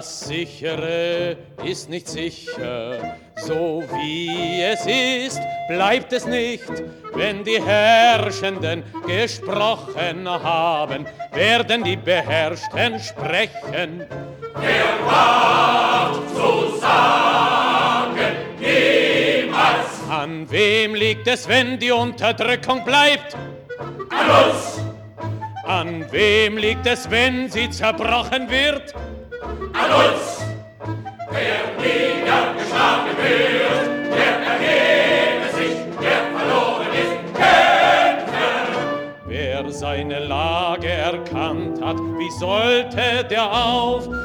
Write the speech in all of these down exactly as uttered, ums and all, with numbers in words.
Das Sichere ist nicht sicher, so wie es ist, bleibt es nicht. Wenn die Herrschenden gesprochen haben, werden die Beherrschten sprechen. Der Wahrheit zu sagen, niemals. An wem liegt es, wenn die Unterdrückung bleibt? An uns. An wem liegt es, wenn sie zerbrochen wird? An uns. Wer niedergeschlagen wird, der erhebe sich, der verloren ist, kämpfe. Wer seine Lage erkannt hat, wie sollte der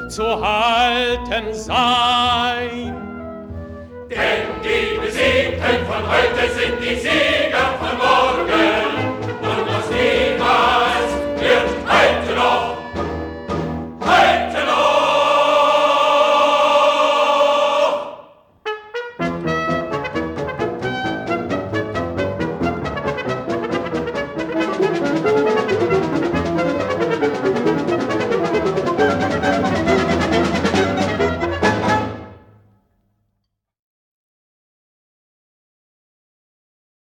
aufzuhalten sein? Denn die Besiegten